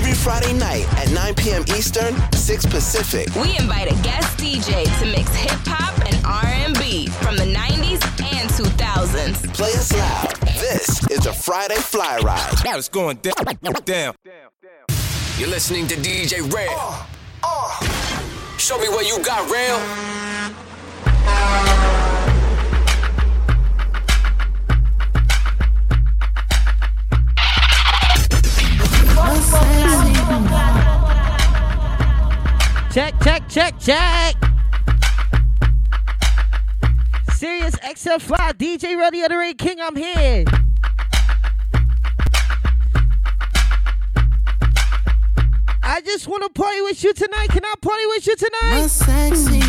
Every Friday night at 9 p.m. Eastern, 6 Pacific. We invite a guest DJ to mix hip-hop and R&B from the 90s and 2000s. Play us loud. This is the Friday Fly Ride. Now it's going down. You're listening to DJ Red. Show me what you got, Rail. Check. Sirius XM Fly, DJ Ready of the Ring King, I'm here. I just want to party with you tonight. Can I party with you tonight? My sexy,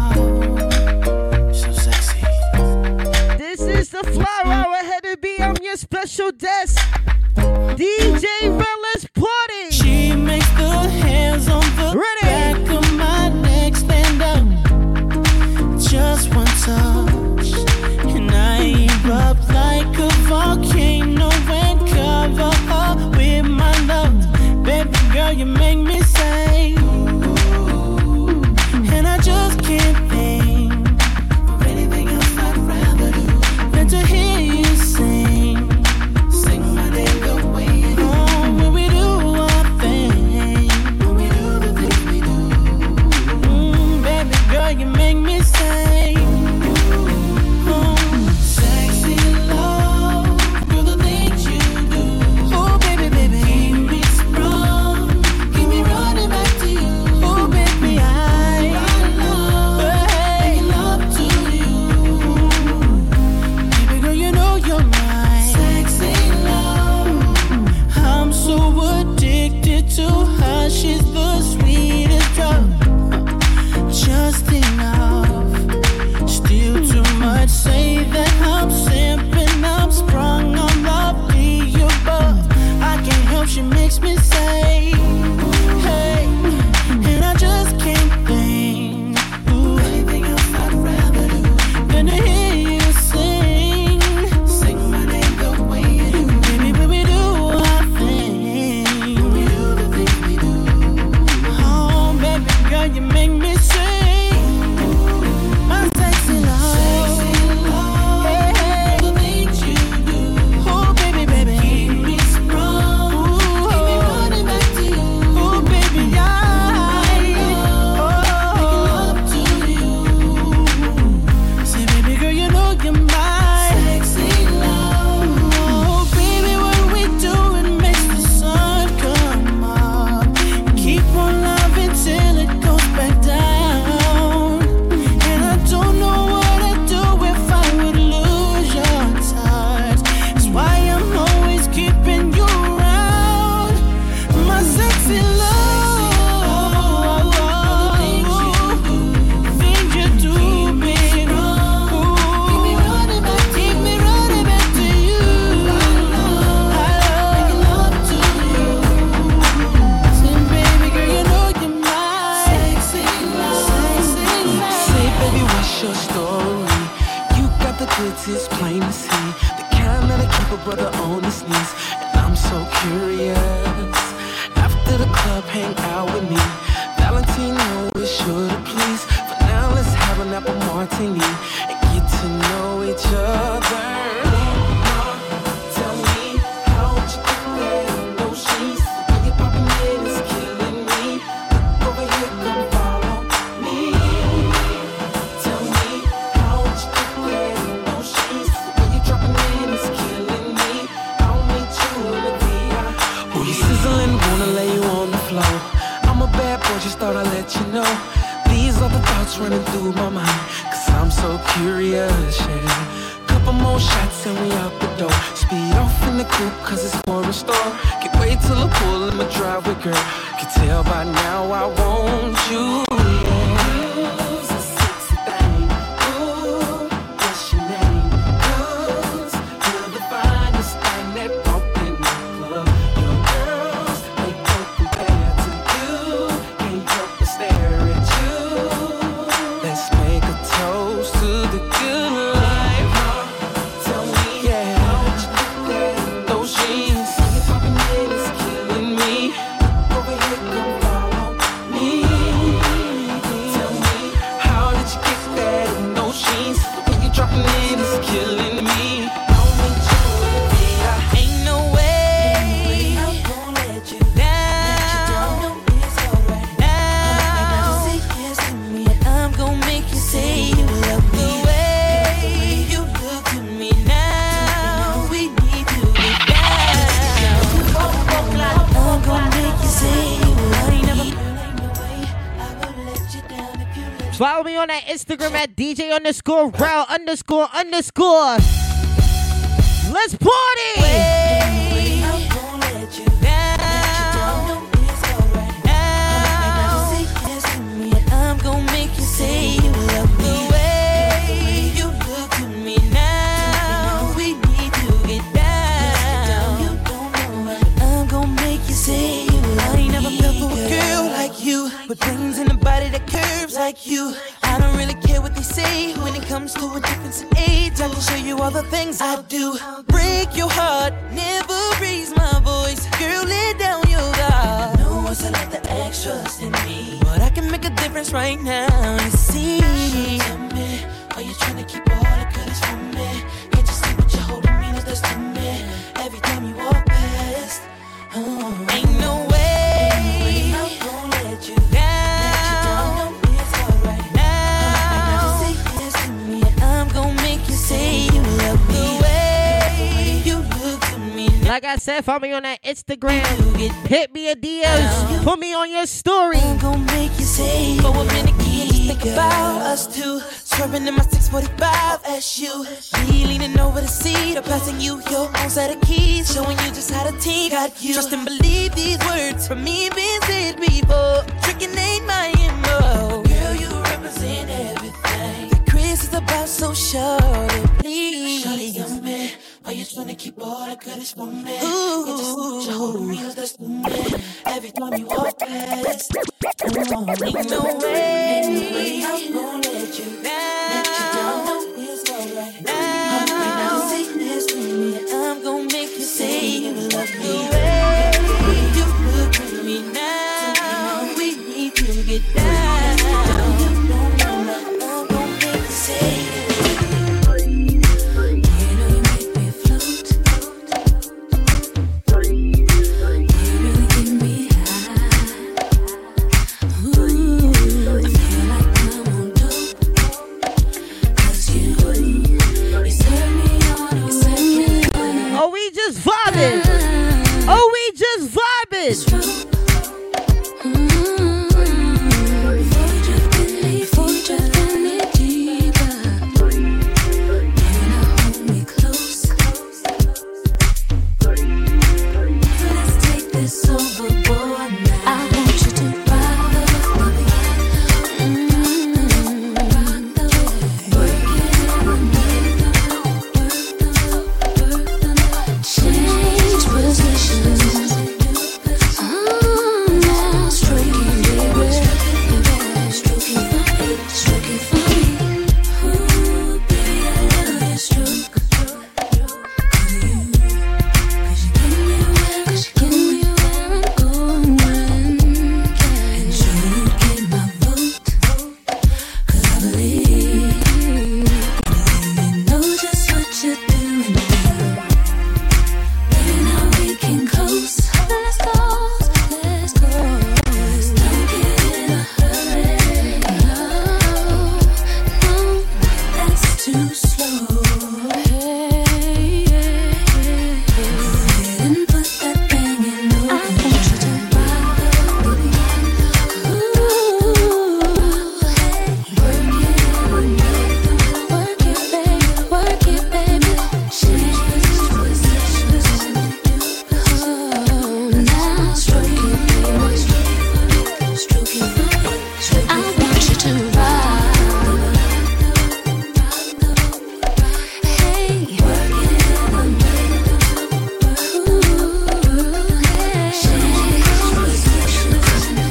so sexy. This is the Fly Ride ahead of me. I'm your special guest, DJ Red. Let's party. She makes the hands on the back of my neck stand up. Just one touch, and I erupt like a volcano and cover up with my love. Baby girl, you make me say, ooh, and I just can't think of anything else I'd rather do than to hear you sing my name the way you do. Oh, when we do our thing, when we do the things we do. Baby girl, you make me say, ooh, sexy love, do the things you do. Oh, baby, keep me sprung, keep me running back to you. Oh, baby, I love to you. Baby girl, you know you're my sexy love. I'm so addicted to her, she's the sweetest drug. Just enough, still too much. Say that I'm simping, I'm sprung on lovely above. I can't help, she makes me say, hey, and I just can't think anything else I'd rather do than to hear you sing my name the way you do. Baby, when we do our thing, when we do the things we do. Oh, baby girl, you make me sing my sexy love. Hey, the things you do. Oh, baby, keep me sprung, keep me running back to you. Oh, baby, love to you. Say, baby girl, you know you're my sexy love. Oh, baby, what we do, it makes the sun come up. Keep on loving till it goes back down. And I don't know what I'd do if I would lose your touch. That's why I'm always keeping you around. My sexy love. Things you do, baby. Keep me running back to you. I love to you. Say, baby girl, you know you're my sexy love. Say, baby, what's your story? You got the goods, it's plain to see. The kind that'll keep a brother on his knees. And I'm so curious. After the club, hang out with me. Valentino is sure to please. For now, let's have an apple martini and get to know each other. Tell me how you do that. No sheets, when you're popping in, it's killing me. Look over here, come follow me. Tell me how you do that. No sheets, when you're dropping in, it's killing me. I'll meet you in the VIP. Oh, you sizzling, wanna lay you on the floor. I'm a bad boy, just thought I'd let you know. These are the thoughts running through my mind, cause I'm so curious, yeah. Couple more shots and we out the door. Speed off in the coupe cause it's more in store. Can't wait till I pull in my driveway, girl. Can tell by now I want you, yeah. You's a sexy thing. Ooh, what's your name? 'Cause you're the finest thing that walked in my club. Your girls, they don't compare to you. Can't help but stare at you. Let's make a toast to the good life. Tell me, yeah, how would you do that? Those jeans, you're popping in, it's killing me. Follow me on that Instagram at DJ_Rel___. Let's party! I'm gonna make you say you love me. The way you look at me now, we need to get down. I'm gonna make you say you love me. I ain't never felt for a girl like you, with brains in a body that curves like you. I don't really care what they say when it comes to a difference in age. I can show you all the things I do. Break your heart, never raise my voice. Girl, lay down your guard. No one's allowed to ask, trust in me, but I can make a difference right now. You see, tell me, are you trying to keep all the goodies from me? Can't you see what you're holding me? No, that's to me. Every time you walk past, ain't no way I'm gonna let you down. Like I said, follow me on that Instagram. Hit me a DMs. Put me on your story. I'm gonna make you say for a minute, can you think about us two? Swerving in my 645 as you be leaning over the seat or passing you your own set of keys, showing you just how the team got you. Trust and believe these words from me being said before. Tricking ain't my MO. Girl, you represent everything. The Chris is about so shorty, please. Shorty, young man. Are you trying to keep all the goodies from me? Ooh, you just put your whole real that's to me. Every time you walk past, ain't no way I'm gonna let you down. It's alright now. Say this with me, I'm gonna make you say you love me. The way you look at me now, we need to get down. I'm gonna make you say you. Oh, we just vibing. Before we drift any deeper, you now hold me close. Let's take this overboard now. I want you to rock the way. Change positions. Now stroking, baby. Stroking for me, stroking for me. Ooh, baby, I love your stroke. Cause you get me where I'm going. And you get my vote. Cause I believe you know just what you're doing now. Baby, now we can close. Let's go, let's go. Don't get in a hurry. No, that's too slow. Hey, go ahead and put that thing in motion. I want you to rock the beat. Ooh, hey, work it, baby, work it, baby. Change positions. Now stroking, baby, stroking for me. I want you to rock. Hey, work it, change positions.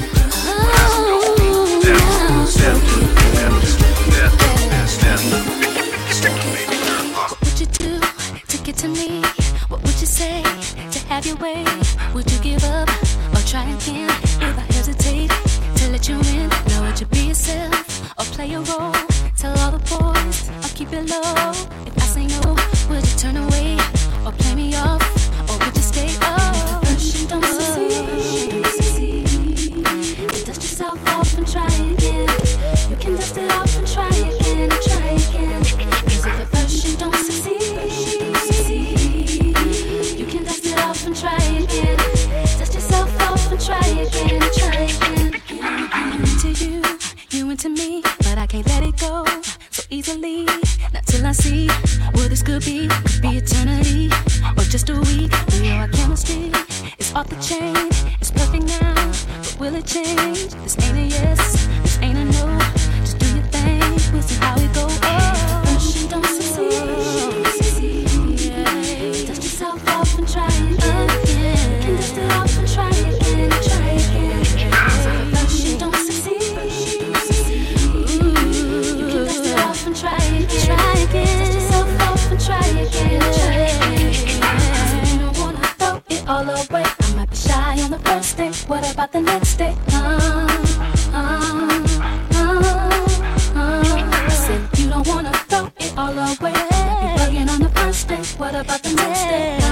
What would you do to get to me? What would you say to have your way? Would you give up or try again? If I hesitate to let you in, now would you be yourself or play a role? Tell all the boys or keep it low. If I say no, would you turn away or play me off? Or would you stay? Oh, first you don't succeed. Dust yourself off and try again. You can dust it off and try again and try again. Cause if at first you don't succeed, you can dust it off and try again. Dust yourself off and try again and try again. I'm into you into me, but I could be eternity or just a week. We know our chemistry is off the chain. It's perfect now, but will it change? This ain't a yes, this ain't a no. Just do your thing, we'll see how it goes. First you don't succeed, dust yourself off and try again. You can dust it off and try again, try again. First you don't succeed, you can dust it off and try again, try again. Dust yourself off and try again, try again. You don't wanna throw it all away. I might be shy on the first day. What about the next day? I said you don't wanna throw it all away. Might be bugging on the first day. What about the next day? And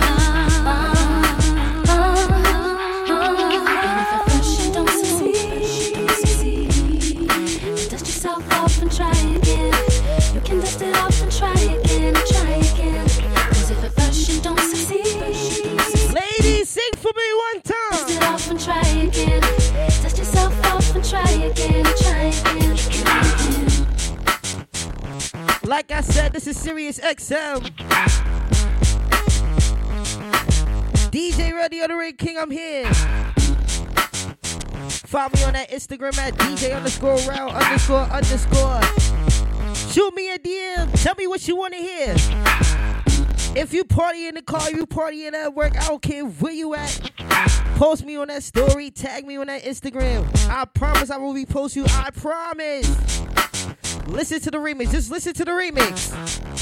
if at first you don't succeed, dust yourself off and try again. You can dust it off and try again, try again. 'Cause if at first you don't succeed, Ladies, sing for me one time. dust it off and try again. Dust yourself off and try again, try again, try again. Like I said, this is Sirius XM. DJ Ready on the Ring King, I'm here. Follow me on that Instagram at DJ_Round__. Shoot me a DM. Tell me what you want to hear. If you party in the car, you partying at work, I don't care where you at. Post me on that story, tag me on that Instagram. I promise I will repost you, I promise. Listen to the remix, just listen to the remix.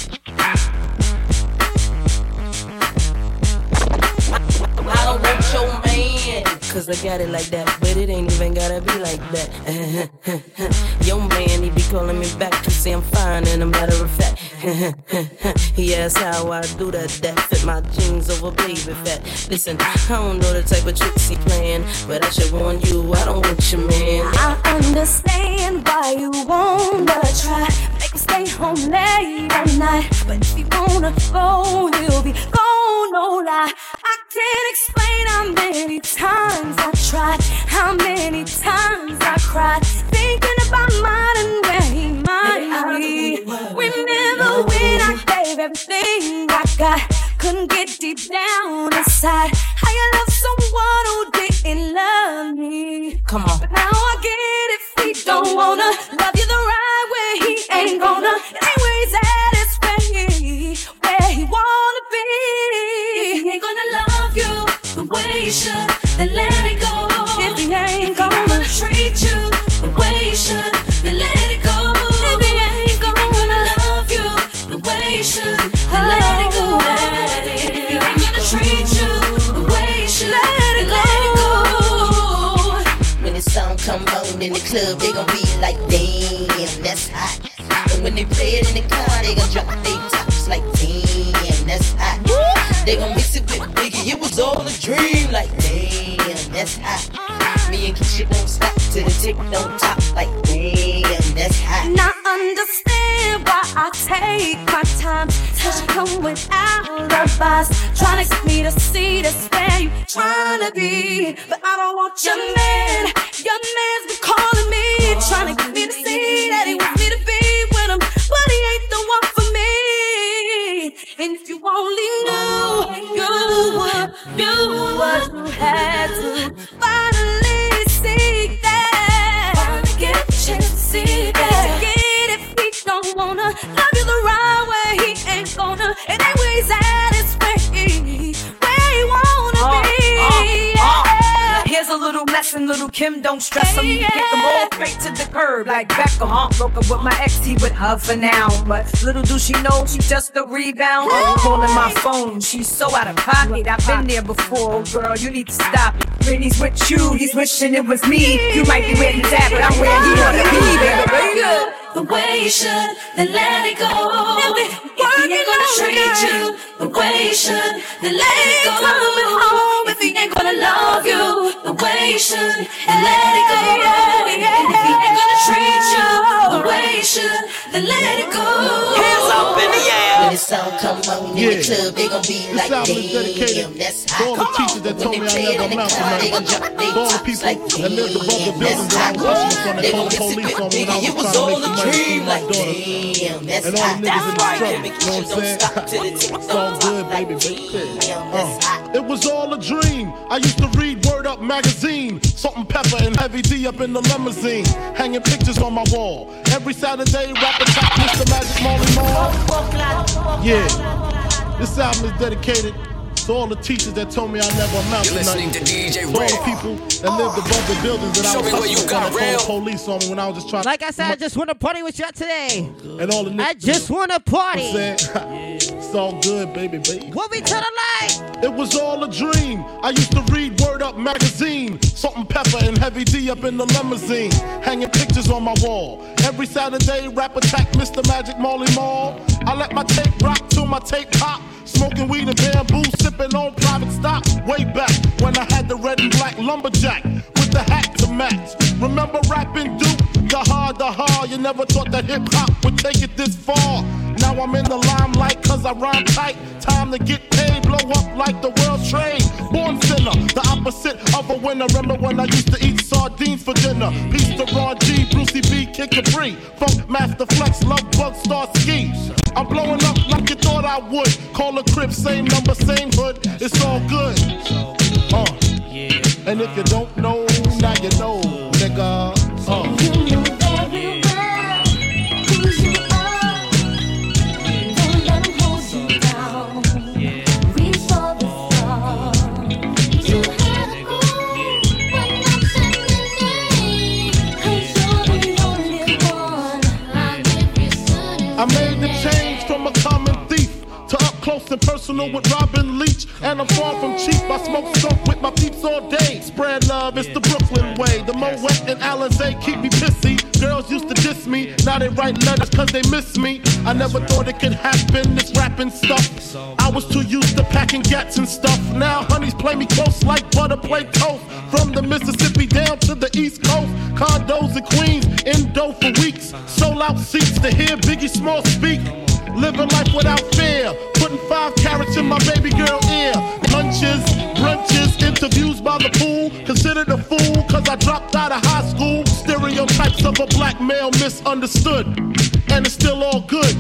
I don't want your man, 'cause I got it like that, but it ain't even gotta be like that. Your man, he be calling me back to say I'm fine, and a matter of fact, he asks how I do that fit my jeans over baby fat. Listen, I don't know the type of tricks he playing, but I should warn you, I don't want your man. I understand why you wanna try, make him stay home late at night. But if you wanna go, he'll be gone, no lie. I can't explain how many times I tried, how many times I cried, thinking about mine and where he might be. Remember when I gave everything I got, couldn't get deep down inside. How you love someone who didn't love me. Come on. But now I get if he don't wanna love you the right way, he ain't gonna. It ain't where he's at, it's where he wanna be. If he ain't gonna love you the way you should, then let it go. If he ain't gonna treat you the way you should, then let it go. If he ain't gonna love you the way you should, then let it go. If he ain't gonna treat you the way you should, let it go. When the song come on in the club, they gon' be like, damn, that's hot. And when they play it in the car, they gon' drop their tops like, damn, that's hot. They gon' mix it with Biggie, it was all a dream, like, damn, that's hot. Me and Keisha don't stop till the tick don't top, like, damn, that's hot. Now understand why I take my time till you come without a fuss, trying to get me to see that's where you trying to be. But I don't want your man. Your man's been calling me, trying to get me to see that he wants me to be with him, but he ain't the one for me. And if you only knew, you would have to finally see that. Finally get a chance to see that. Forget if he don't wanna love you the right way, he ain't gonna. It ain't where he's at, it's where he wanna be. Now here's a little lesson, little Kim, don't stress him. Kick them all straight to the curb like Beckham. Broke up with my ex, he with her for now. But little do she know, she's just a rebound. Calling my phone, she's so out of pocket. I've been there before, girl, you need to stop it. When he's with you, he's wishing it was me. You might be where he's at, but I'm where he wanna be, baby. The way you should, then let it go. If he ain't gonna treat you the way you should, then let it go. Coming home if he ain't gonna love you the way you should, then let it go. And if he ain't gonna treat you the way you should, then let it go. Hands up in the air. When it's song come on in the club, they gon' be like, damn, that's hot. To all the teachers that told me I never amount to nothing. To all the people that lived above the buildings that I was hustling from and called the police on me when I was trying to make the money to feed my daughter. And all the niggas in the struggle, you know what I'm saying? It's all good, baby. It was all a dream. I used to read Word Up magazine, Salt and Pepper and Heavy D up in the limousine, hanging pictures on my wall. Every Saturday, rap attack, Mr. Magic Molly Mall. Yeah, this album is dedicated to all the teachers that told me I never amount to nothing. To DJ all the people that lived above the buildings that I was hustling from and called the police on me when I was just trying. Like I said, I just want to party with y'all today. And all the niggas. I just want to party. It's all good, baby. What we to the light? It was all a dream. I used to read Word Up magazine, Salt and Pepper and Heavy D up in the limousine, hanging pictures on my wall. Every Saturday, rap attack, Mr. Magic Molly Mall. I let my tape rock till my tape pop. Smoking weed and bamboo, sipping on private stock. Way back when I had the red and black lumberjack with the hat to match. Remember rapping Duke? The hard. You never thought that hip hop would take it this far. Now I'm in the limelight cause I rhyme tight. Time to get paid, blow up like the world trade. Born sinner, the opposite of a winner. Remember when I used to eat sardines for dinner? Peace to Ron G, Brucey B, Kid Capri, Funk Master Flex, Love Bug, Star Ski. I'm blowing up like you thought I would. Call a crib, same number, same hood. It's all good. And if you don't know, now you know, nigga. You know very well who you are. Don't let them hold you down. Reach for the stars. You had a goal, but not suddenly. 'Cause you're the only one. I'll give you something. I made the change from a common thief to up close and personal with Robin Leach. And I'm far from cheap. I smoke skunk with my peeps all day. Spread love, it's the Brooklyn way. The Moet and Alizé keep me pissy. Girls used to diss me, now they write letters cause they miss me. I never thought it could happen, this rapping stuff. I was too used to packing gats and stuff. Now honeys play me close like butter play toast. From the Mississippi down to the East Coast. Condos in Queens, in dough for weeks. Sold out seats to hear Biggie Small speak. Living life without fear, putting 5 carats in my baby girl ear. Lunches, brunches, interviews by the pool. Considered a fool cause I dropped out of high school. Stereotypes of a black male misunderstood. And it's still all good,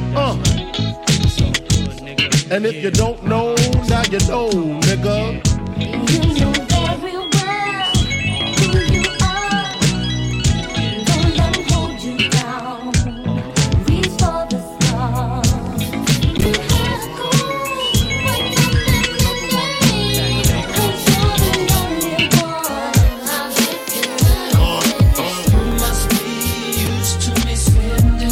And if you don't know, now you know, nigga. You know very well who you are. Don't let them hold you down. Reach for the stars. You had a goal, but not suddenly. 'Cause you're the only one. I'll give you something. You must be used to me spending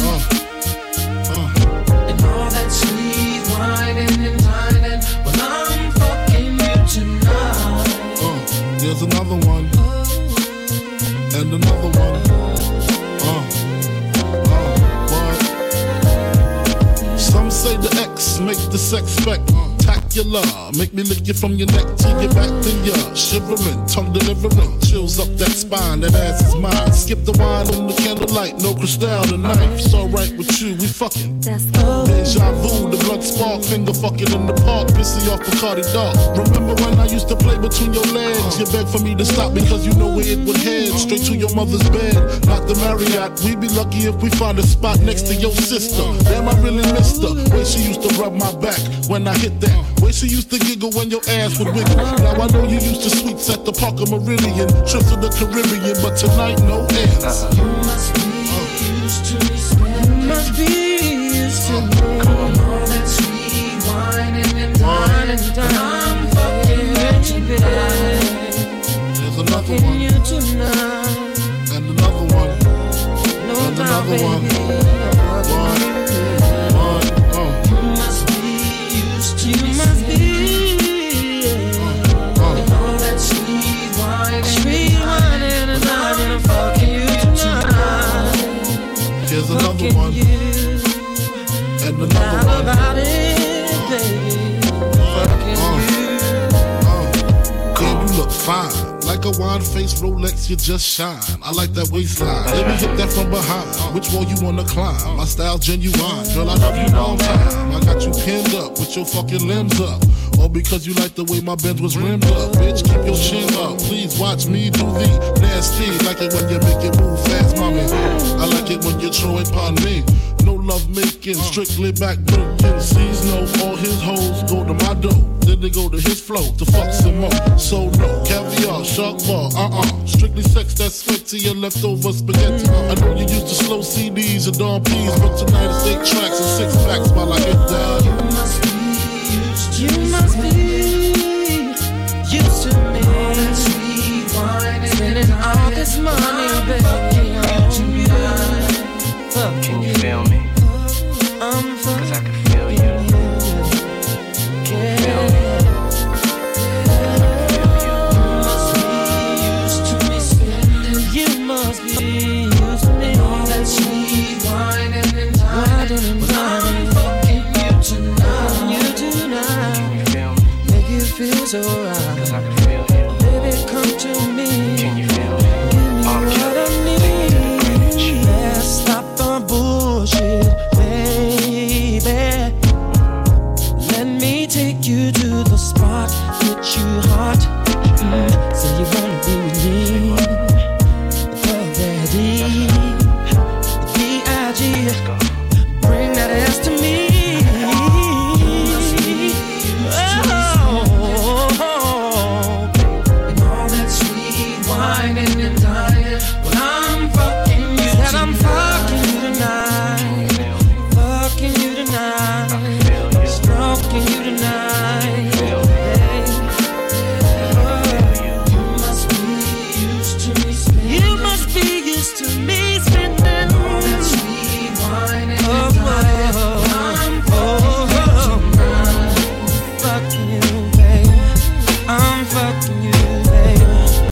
and all that sweet whining and dining when I'm fucking you tonight. There's another one, and another one. What? Some say the X make the sex spectacular. Make me lick you from your neck to your back, then you're shivering, tongue delivering, chills up that spine. That ass is mine. Skip the wine on the candlelight, no crystal tonight. It's alright with you, we fucking. Deja vu, the blood spark, finger fucking in the park, pissy off Bacardi Dark. Remember when I used to play between your legs? You begged for me to stop because you know where it would head. Straight to your mother's bed, not the Marriott. We'd be lucky if we find a spot next to your sister. Damn, I really missed her. Way she used to rub my back when I hit that. Way she used to giggle when your ass would wiggle. Now I know you used to sweets at the Parker Meridien, trips to the Caribbean, but tonight no ends. You must be used to me spending. You must be used to me. All that sweet whining and dining. I'm fucking you tonight. There's another one, You tonight. and another one, and another one. You must be used to me. You must be. All that sweet whining and dining. I'm fucking you tonight. Here's another one, and another one. About it, baby. Fucking you. Damn, you look fine, like like a wine face Rolex, you just shine. I like that waistline. Let me hit that from behind. Which wall you wanna climb? My style genuine. Girl, I love you long time. I got you pinned up with your fucking limbs up. All because you like the way my Benz was rimmed up. Bitch, keep your chin up. Please watch me do the nasty. Like it when you make it move fast, mommy. I like it when you throw it upon me. No love making, strictly back breaking. Sees no, all his hoes go to my dough. Then they go to his flow to fuck some more. So no, caviar, shark bar, strictly sex that's sweat to your leftover spaghetti. I know you used to slow CDs and Don P's, but tonight it's 8 tracks and 6 packs while I hit that. You must be used to me. Spending all this money, baby, on you. Can you feel me? Cause I can feel you. Can you feel me? You must be used to me. All that sweet wine and dining. But I'm fucking you tonight. You tonight. Can you feel me? Make you feel so right. Cause I can feel you. Baby, come to me. Can you feel me? Give me what I need. Let's stop the bullshit, baby. Let me take you to the spot, get you hot. Say you wanna be with me. Already. B.I.G. Bring that ass to me. And all that sweet wine and dining. When I'm fucking you tonight. I'm fucking you tonight. Fucking you tonight. Stroking you tonight. You must be used to me spending. You must be used to me spending all that sweet wine and dining. I'm fucking you, baby. I'm fucking you, baby.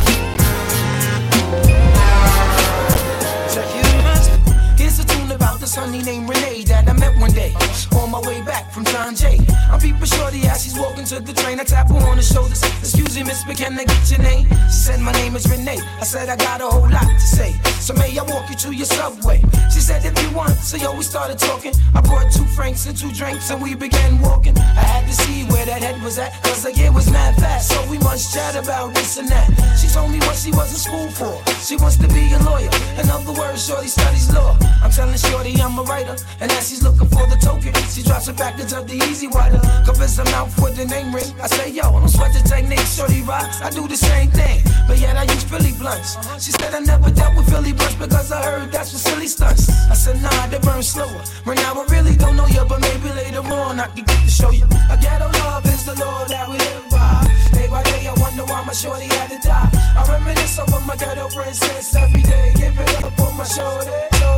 Here's a tune about this honey named Renee that I met one day on my way back from John Jay. I'm peeping shorty as she's walking to the train. I tap her on the shoulders. Excuse me, miss, but can I get your name? She said, my name is Renee. I said, I got a whole lot to say. So may I walk you to your subway? She said, if you want. So yo, we started talking. I brought 2 francs and 2 drinks and we began walking. I had to see where that head was at, cause the year was mad fast. So we must chat about this and that. She told me what she was in school for. She wants to be a lawyer. In other words, shorty studies law. I'm telling shorty I'm a writer. And as she's looking for the token, she drops a package of the easy water. Covers her mouth with the name ring. I say, yo, don't sweat the technique, shorty rocks. I do the same thing, but yet I use Philly blunts. She said I never dealt with Philly blunts because I heard that's for silly stunts. I said, nah, they burn slower. Right now I really don't know you, but maybe later on I can get to show you. A ghetto love is the law that we live by. Day by day I wonder why my shorty had to die. I reminisce over my ghetto princess every day. Give it up on my shoulder.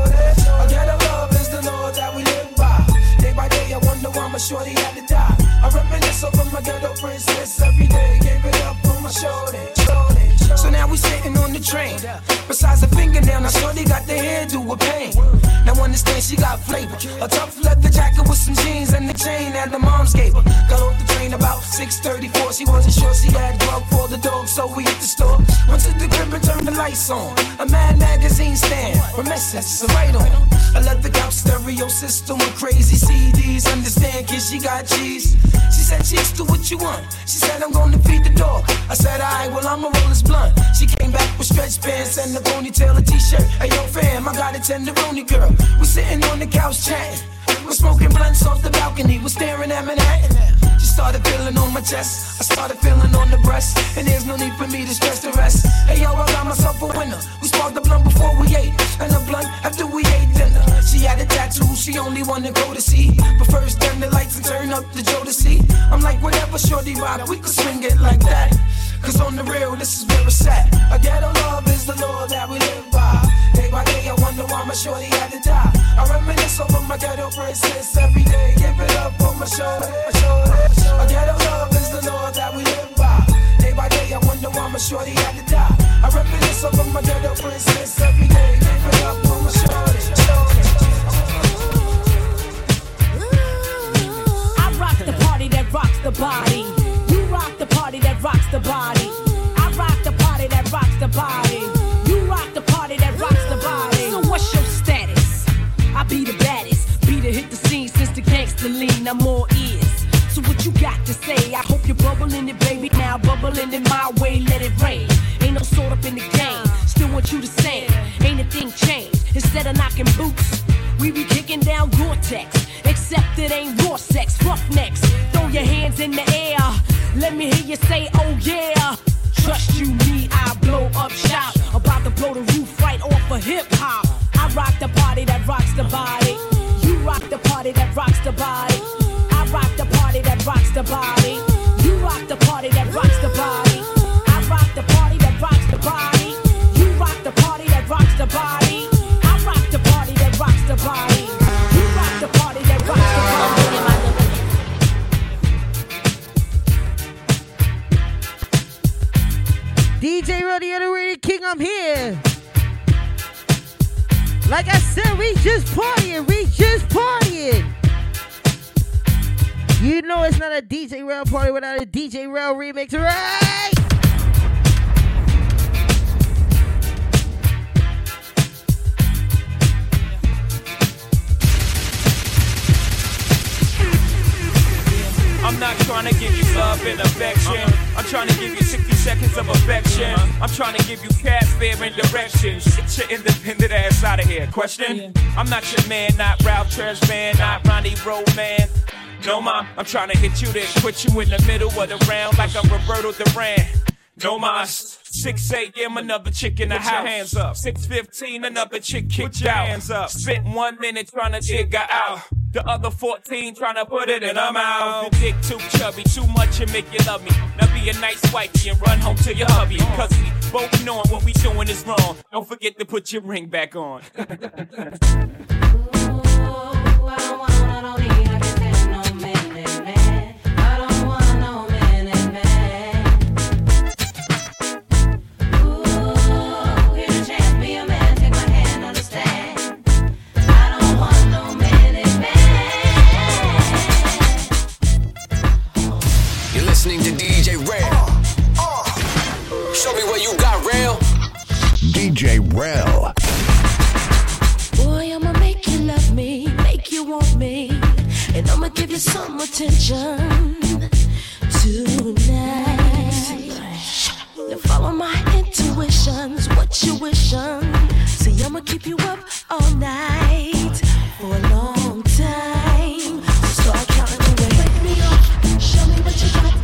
A ghetto love is the law that we live by. Day by day I wonder why my shorty had to die. I reminisce over my ghetto princess every day. Give it up on my shoulder. So now we sitting on the train. Besides the fingernail, now shorty got the hairdo with pain. Now understand she got flavor. A tough leather jacket with some jeans and the chain that the moms gave her. Got off the train about 6:34. She wasn't sure she had grub for the dog, so we hit the store. Went to the crib and turned the lights on. A Mad magazine stand, Remessence, a right on. I let the couch stereo system with crazy CDs. Understand, kid, she got cheese. She said, chicks, do what you want. She said, I'm gonna feed the dog. I said, alright, well, I'ma roll this blunt. She came back with stretch pants and a ponytail, a t-shirt. Hey, yo, fam, I got a tenderoni girl. We sitting on the couch chatting. We're smoking blunts off the balcony. We're staring at Manhattan. She started feeling on my chest. I started feeling on the breast. And there's no need for me to stress the rest. Hey, yo, I got myself a winner. We sparked the blunt before we ate. And a blunt after we ate dinner. She had a tattoo, she only wanted to go to see. But first, turn the lights and turn up the Jodeci. I'm like, whatever, shorty rock, we could swing it like that. Cause on the real, this is where it's at. A ghetto love is the law that we live by. Day by day, I wonder why my shorty had to die. I reminisce over my ghetto princess every day. Give it up on my shoulder. A ghetto love is the law that we live by. Day by day, I wonder why my shorty had to die. I reminisce over my ghetto princess every day. Give it up on my shoulder. I rock the party that rocks the body. You rock the party that rocks the body. I rock the party that send it my way, let it rain. Ain't no sort up in the game, still want you the same. Ain't a thing changed, instead of knocking boots, we be kicking down Gore-Tex. Except it ain't raw sex, roughnecks. Throw your hands in the air, let me hear you say, oh yeah. Trust you me, I blow up shop. About to blow the roof right off of hip-hop. I rock the party that rocks the body. You rock the party that rocks the body. I rock the party that rocks the body. You rock the party that rocks the body. I rock the party that rocks the body. You rock the party that rocks the body. I rock the party that rocks the body. You rock the party that rocks the body. DJ Roddy, underrated king, I'm here. Like I said, we just partying. You know it's not a DJ Rail party without a DJ Rail remix, right? I'm not trying to give you love and affection. I'm trying to give you 60 seconds of affection. I'm trying to give you cab fare and directions. Get your independent ass out of here. Question? I'm not your man, not Ralph Tresvant, not Ronnie Roman. No, ma, I'm trying to hit you then put you in the middle of the round like I'm Roberto Duran. No, ma, 6 a.m. another chick in the house. Hands up. 6:15 another chick kicked out. Hands up. Spent 1 minute trying to dig her out. The other 14 trying to put it in her mouth. Your dick too chubby, too much and make you love me. Now be a nice wifey and run home to your hubby. Cause we both knowing what we doing is wrong. Don't forget to put your ring back on. Listening to DJ Rail. Show me what you got, Rail. DJ Rail. Boy, I'ma make you love me, make you want me, and I'ma give you some attention tonight. Now follow my intuitions, what you wishing. See, I'ma keep you up all night for a long time. So start counting away. Wake me up, show me what you got.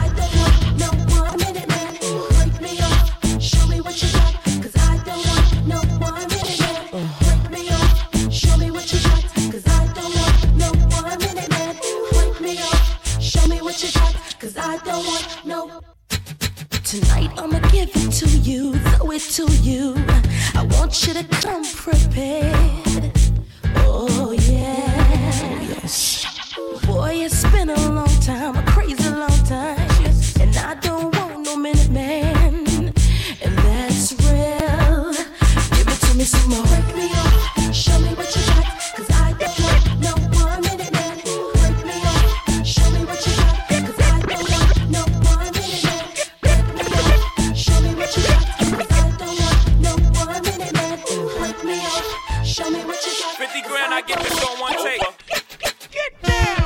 Tonight I'ma give it to you, throw it to you. I want you to come prepared. Oh yeah. Yes. Boy, it's been a long time, a crazy long time, and I don't want no minute man, and that's real. Give it to me some more. Wake me up, show me what you got, 'cause I don't want no 1 minute man. Wake me up, show me what you got, 'cause I don't want no 1 minute man. Wake me up, show me what you got, 'cause I don't want no 1 minute man. Wake me up, show me what you got. 50 grand, I get this on one take. Get down.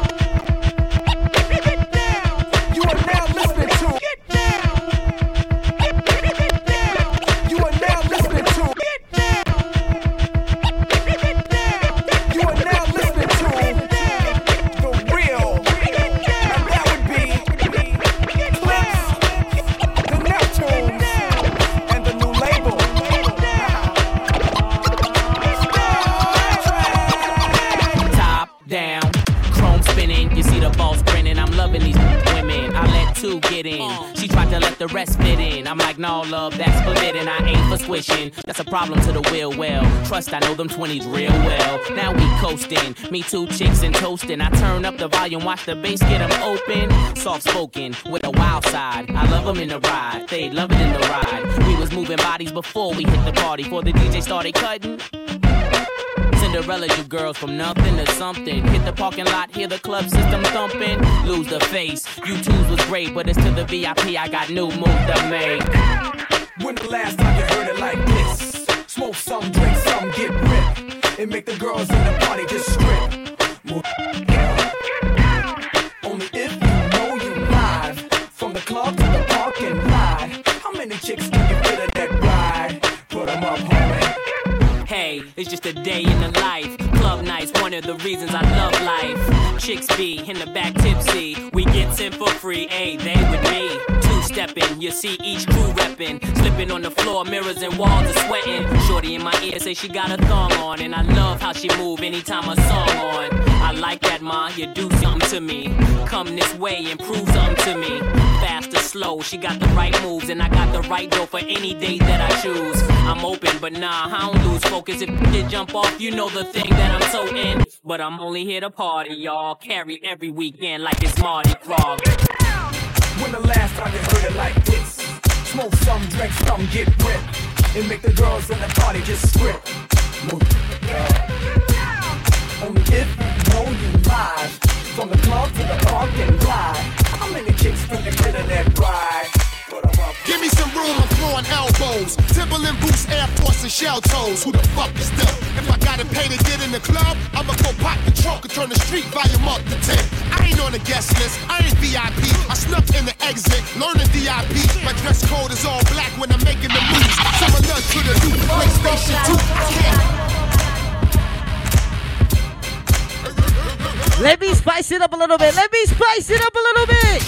You are now listening to. Get down. You are now listening to. Get down. You are now listening to the real. And that would be Clips, the Neptunes, and the new label. Top down, chrome spinning. You see the balls grinning. I'm loving these women. I let two get in. She tried to let the rest fit in. I'm like, no, love, that's forbidden. I ain't for swishing. That's a problem to the will well. Trust, I know them 20s real well. Now we coasting. Me two chicks and toasting. I turn up the volume, watch the bass get them open. Soft spoken with a wild side. I love them in the ride. They love it in the ride. We was moving bodies before we hit the party. Before the DJ started cutting. Cinderella, you girls from nothing to something. Hit the parking lot, hear the club system thumping. Lose the face. You twos was great, but it's to the VIP. I got new move to make. When the last time you heard it like this? Smoke some, drink some, get ripped, and make the girls in the party just strip. Only if you know you live. From the club to the park and It's just a day in the life. Club nights, one of the reasons I love life. Chicks be in the back tipsy. We get 10 for free, ayy, they with me. Two-stepping, you see each crew reppin'. Slipping on the floor, mirrors and walls are sweating. Shorty in my ear say she got a thong on. And I love how she move anytime a song on. I like that, ma, you do something to me. Come this way and prove something to me. Fast or slow, she got the right moves. And I got the right dough for any date that I choose. I'm open, but nah, I don't lose focus. If you jump off, you know the thing that I'm so in. But I'm only here to party, y'all. Carry every weekend like it's Mardi Gras. When the last time you heard it like this? Smoke some, drink some, get ripped. And make the girls in the party just strip. Move. Only if you know you live. From the club to the park and glide. How many chicks think you get in that ride? Give me some room, I'm throwing elbows. Timberland boots, Air Force, and shell toes. Who the fuck is them? If I gotta pay to get in the club, I'ma go pop the trunk and turn the street volume up to 10. I ain't on the guest list, I ain't VIP. I snuck in the exit, learning DIP. My dress code is all black when I'm making the moves. Similar to the new PlayStation 2. Let me spice it up a little bit. Let me spice it up a little bit.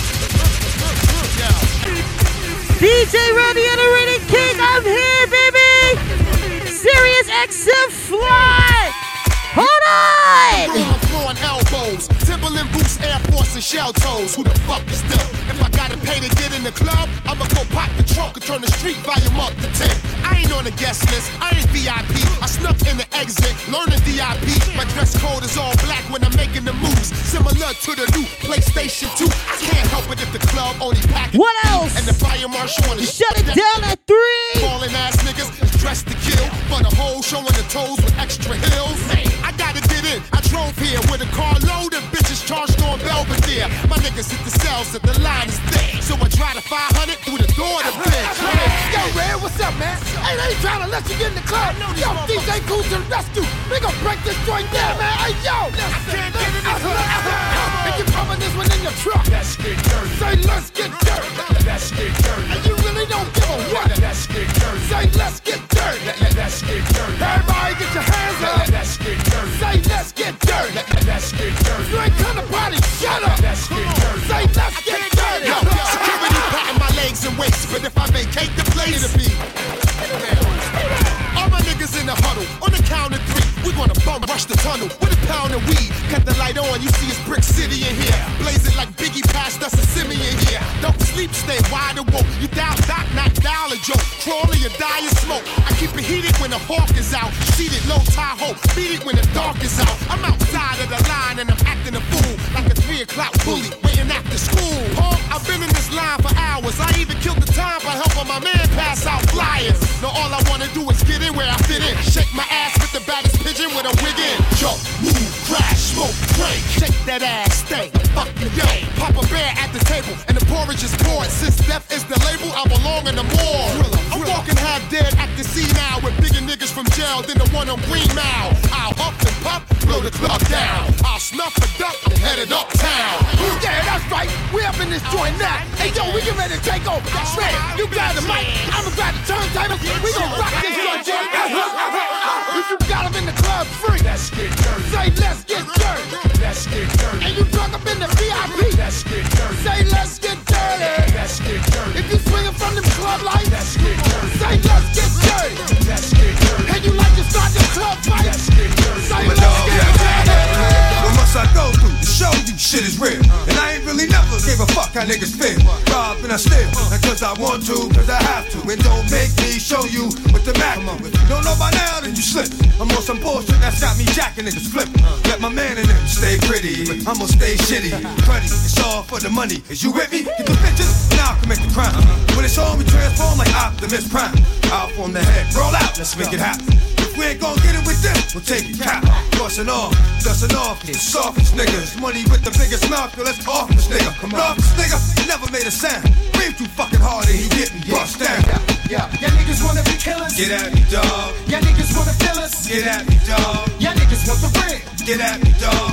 DJ Randy and the Ready King, I'm here, baby. Sirius XM Fly. Hold on. I'm throwing elbows. Timberland boots, Air Force, and shell toes. Who the fuck is them? If I gotta pay to get in the club, I'ma go pop the trunk and turn the street volume up to 10. I ain't on the guest list, I ain't VIP. I snuck in the exit, learning DIP. My dress code is all black when I'm making the moves. Similar to the new PlayStation 2. I can't help it if the club only packed. What else? And the fire marshal wanna shut it down at 3. Falling ass niggas is dressed to kill. For the whole showing the toes with extra heels. Hey, I gotta get in. I drove here with a car loaded bitches charged on Belvedere. My niggas hit the cells that the line is thick. So I drive the 500 through the door to bitch. Yo, Red, what's up, man? Hey, they ain't trying to let you get in the club. Yo, DJ Cool to the rescue. We gon' break this joint down, man. Hey, yo. I can't get in the club. And you pumping this one in your truck. Let's get dirty. Say, let's get dirty. Let's get dirty. And you really don't give a what. Let's get dirty. Say, let's get dirty. Let's get dirty. Everybody get your hands up. Let's get dirty. Say, let's get dirty. Let's get dirty. You ain't come to party, shut up. Let's get dirty. Say, let's get dirty. Yo, security patting my legs and waist, but if I vacate the place, it'll be. All my niggas in the huddle, on the count of 3, we gonna bum rush the tunnel with a pound of weed. Cut the light on, you see it's Brick City in here. Blazing like Biggie passed us a Simi in here. Don't sleep, stay wide awoke. You down, doc, not dial a joke. Crawl or you die in smoke. I keep it heated when the hawk is out. Seated low Tahoe, beat it when the dark is out. I'm outside of the line and I'm acting a fool. Like a 3 o'clock bully, waiting after school. Hawk, I've been in this line for hours. I even killed the time by helping my man pass out flyers. Now all I wanna do is get in where I fit in. Shake my ass with the baddest pigeon with a wig in. Jump, move, crash, smoke, break. Shake that ass, stay, fuck the game. Papa Bear at the table, and the porridge is poured. Since death is the label, I belong in the morgue. I'm walking half dead at the sea now, with bigger niggas from jail than the one on Green Mile. I'll up and pop, blow the club down. I'll snuff a duck, I'm headed uptown. Yeah, that's right. We up in this joint now. Hey, yo, we get ready to take over. Shred, you grab the mic, I'ma grab the turntable. We gon' rock this joint, Jimmy. If you got them in the club free, let's get dirty. Say, let's get dirty. Let's get dirty. And you drunk up in the VIP, let's get dirty. Say, let's get dirty. Let's get dirty. If you swinging from them club lights, let's get dirty. Say, let's get dirty. Let's get dirty. And you like to start the club fight, let's get dirty. Say, let's get dirty. What must I go through to show you shit is real? And I ain't really never gave a fuck how niggas feel. Rob and I steal, not cause I want to, cause I have to. And don't make me show you what the Mac with. Don't know by now, then you slip. I'm on some bullshit that's got me jacking niggas flipping. Let my man in them stay pretty, but I'ma stay shitty. Cruddy, it's all for the money. Is you with me? Get the bitches, and I'll commit the crime. When it's on, we transform like Optimus Prime. I'll form the head, roll out, let's make it happen. If we ain't gon' get it with them, we'll take it cap. Bustin' off, dustin' off, the softest niggas. Money with the biggest mouth, yo, let's off this nigga. Come on, this nigga never made a sound. Breathe too fucking hard and he didn't bust down. Yeah, y'all niggas wanna be killers. Get at me, dog. Y'all niggas wanna fill us. Get at me, dog. Y'all niggas want the ring. Get at me, dog.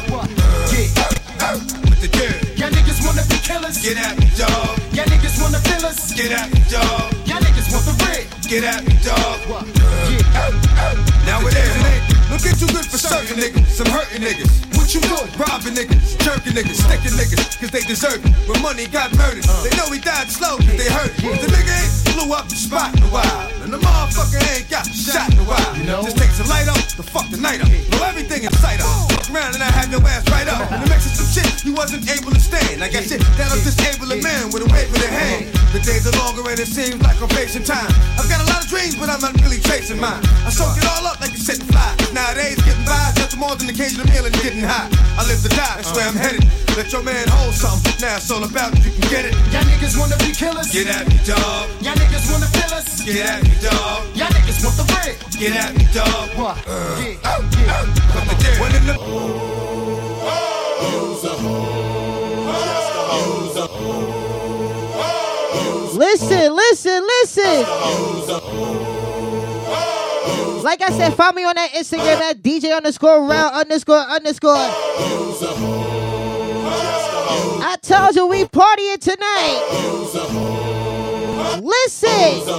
Yeah. With the dirt. Y'all niggas wanna be killers. Get at me, dog. Y'all niggas wanna fill us. Get at me, dog. Y'all niggas want the ring. Get at me, dog. Now it ain't. Don't get too good for certain niggas, some hurting niggas. What you doing? Robbing niggas, jerking niggas, sticking niggas, cause they deserve it. When money got murdered, they know he died slow cause they hurt it. The nigga ain't blew up the spot in a while, and the motherfucker ain't got shot in a while. You know? Just takes a light up to fuck the night up. Blow everything in sight up. Fuck around and I have your ass right up. And it makes it some shit you wasn't able to stand. I got shit that'll disable a man with a wave of the hand. The days are longer and it seems like I'm facing time. I've got a lot of dreams, but I'm not really chasing mine. I soak it all up like a set and fly. Nowadays, getting by is nothing more than occasional meal and getting high. I live to die, that's where I'm headed. Let your man hold something. Now it's all about you can get it. Y'all niggas wanna be killers? Get at me, dog. Y'all niggas wanna fill us? Get at me, dog. Y'all niggas want the bread? Get at me, dog. What? Put the dick. When in the Listen. Like I said, follow me on that Instagram at DJ_Rel__. I told you we partying tonight. Listen.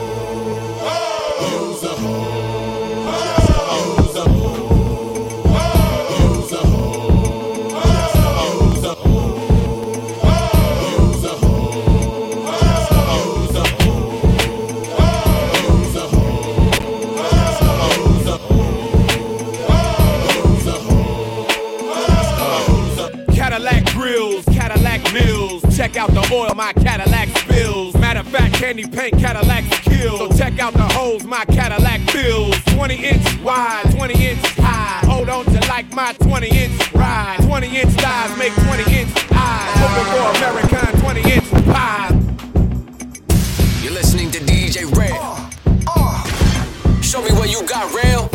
Cadillac grills, Cadillac mills. Check out the oil my Cadillac spills. Matter of fact, candy paint Cadillacs kill. So check out the holes my Cadillac fills. 20-inch wide, 20-inch high. Hold on to like my 20-inch ride. 20-inch thighs make 20-inch eyes. Hoping for American 20-inch pie. You're listening to DJ Rel. Show me what you got, Rel.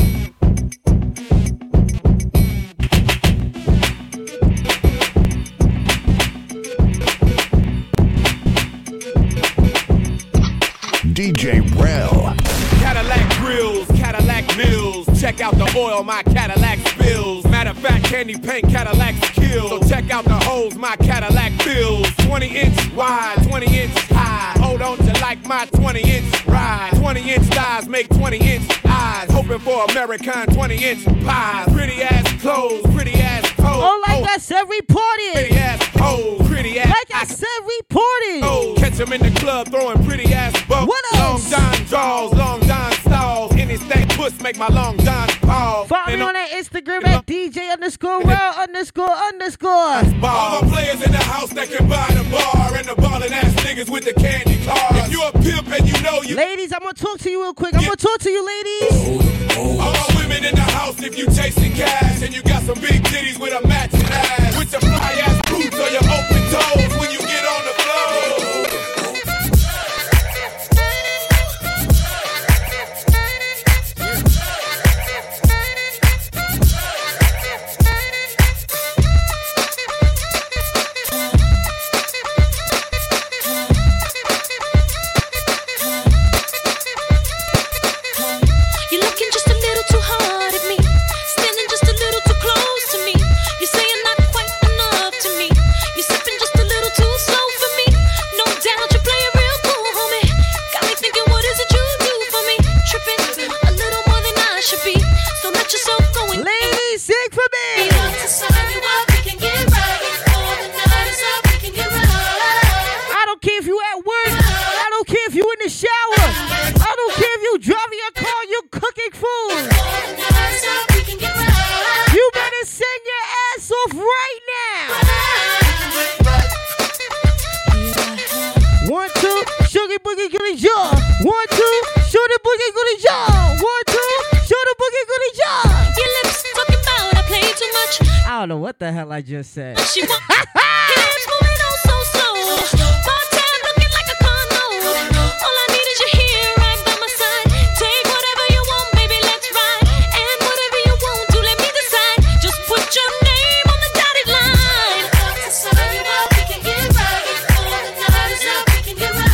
DJ Rel. Cadillac grills, Cadillac mills. Check out the oil my Cadillac spills. Matter of fact, candy paint Cadillacs kill. So check out the holes my Cadillac fills. 20-inch wide, 20-inch high. Hold on to like my 20-inch ride. 20-inch thighs make 20-inch eyes. Hoping for American 20-inch pies. Pretty ass clothes, pretty ass toes. Oh, like I said, reported. Pretty ass hoes, pretty ass. Like I said, reported. Oh, catch them in the club throwing pretty ass boats. What Long else? John draws, Long John stalls. Any stank puss make my Long John pause. Follow me on that Instagram at DJ_Rel__. All the players in the house that can buy the bar and the ballin' ass niggas with the candy cars. If you a pimp and you know you. Ladies, I'm gonna talk to you real quick. I'm gonna talk to you, ladies. All my women in the house if you chasing cash and you got some big titties with a matching ass. With your fly ass boots or your open toes when you get on the floor. You're looking just a little too hard at me, standing just a little too close to me. You're saying not quite enough to me. You're sipping just a little too slow for me. No doubt you play it real cool, homie. Got me thinking, what is it you do for me? Tripping a little more than I should be. So let yourself go and ladies, sing for me. We want to sign you up, we can get right. All the night is up, we can get right. I don't care if you at work. I don't care if you in the shower. I don't care if you driving your car, you cooking food. You better sing your ass off right now. 1, 2, sugar boogie goody jaw. 1, 2, sugar boogie goody jaw. 1, 2, sugar boogie goody jaw. Your lips talking about I play too much. I don't know what the hell I just said. She want hips moving on so slow. Bar tab looking like a condo. All I need is your hair right by my side. Take whatever you want, baby, let's ride. And whatever you want to, let me decide. Just put your name on the dotted line. To sign you up, we can get right. All the night is up, we can get right.